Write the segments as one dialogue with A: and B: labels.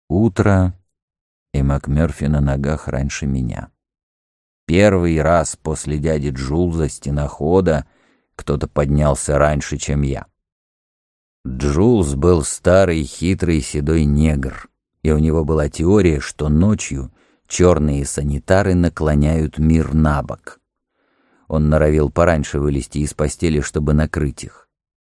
A: Утро, и МакМёрфи на ногах раньше меня. Первый раз после дяди Джулза, стенохода, кто-то поднялся раньше, чем я. Джулс был старый, хитрый, седой негр, и у него была теория, что ночью черные санитары наклоняют мир на бок. Он норовил пораньше вылезти из постели, чтобы накрыть их.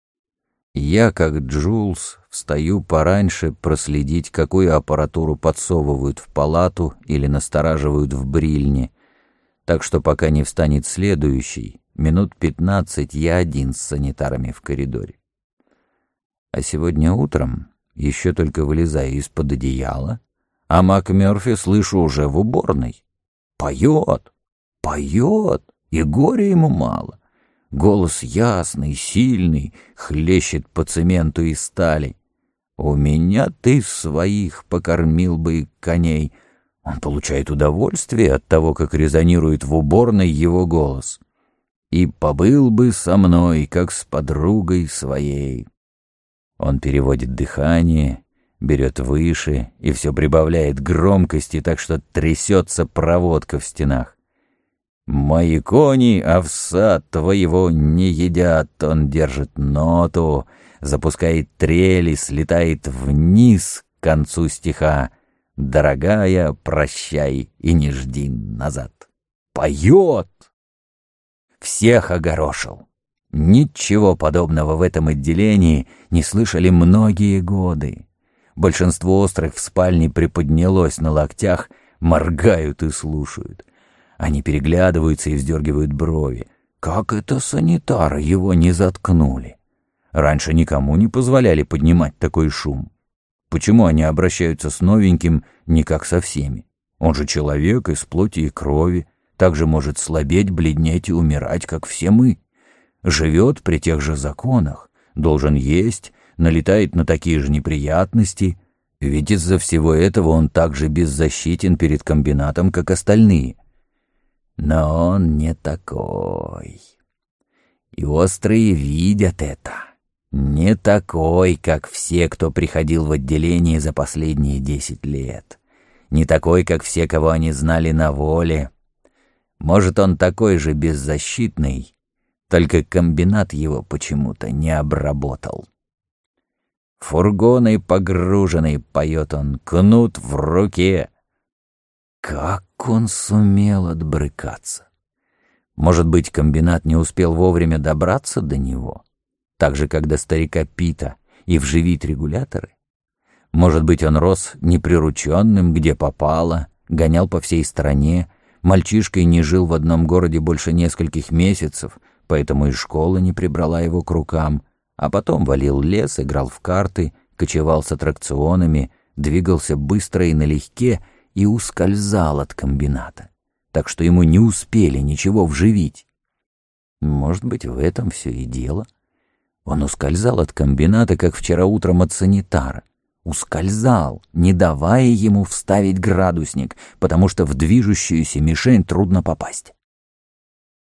A: Я, как Джулс, встаю пораньше проследить, какую аппаратуру подсовывают в палату или настораживают в брильне, так что пока не встанет следующий, минут 15 я один с санитарами в коридоре. А сегодня утром, еще только вылезаю из-под одеяла, а МакМёрфи слышу уже в уборной. Поет, поет, и горя ему мало. Голос ясный, сильный, хлещет по цементу и стали. «У меня ты своих покормил бы коней». Он получает удовольствие от того, как резонирует в уборной его голос. «И побыл бы со мной, как с подругой своей». Он переводит дыхание, берет выше и все прибавляет громкости, так что трясется проводка в стенах. «Мои кони овса твоего не едят», он держит ноту, запускает трели, слетает вниз к концу стиха. «Дорогая, прощай и не жди назад». Поет! Всех огорошил. Ничего подобного в этом отделении не слышали многие годы. Большинство острых в спальне приподнялось на локтях, моргают и слушают. Они переглядываются и вздергивают брови. Как это санитары его не заткнули? Раньше никому не позволяли поднимать такой шум. Почему они обращаются с новеньким не как со всеми? Он же человек из плоти и крови, также может слабеть, бледнеть и умирать, как все мы. Живет при тех же законах, должен есть, налетает на такие же неприятности, ведь из-за всего этого он так же беззащитен перед комбинатом, как остальные. Но он не такой. И острые видят это. Не такой, как все, кто приходил в отделение за последние 10 лет. Не такой, как все, кого они знали на воле. Может, он такой же беззащитный, только комбинат его почему-то не обработал. «Фургоны погружены», — поет он, — «кнут в руке». Как он сумел отбрыкаться? Может быть, комбинат не успел вовремя добраться до него, так же, как до старика Пита, и вживить регуляторы? Может быть, он рос неприрученным, где попало, гонял по всей стране, мальчишкой не жил в одном городе больше нескольких месяцев, поэтому и школа не прибрала его к рукам, а потом валил лес, играл в карты, кочевал с аттракционами, двигался быстро и налегке и ускользал от комбината, так что ему не успели ничего вживить. Может быть, в этом все и дело. Он ускользал от комбината, как вчера утром от санитара. Ускользал, не давая ему вставить градусник, потому что в движущуюся мишень трудно попасть.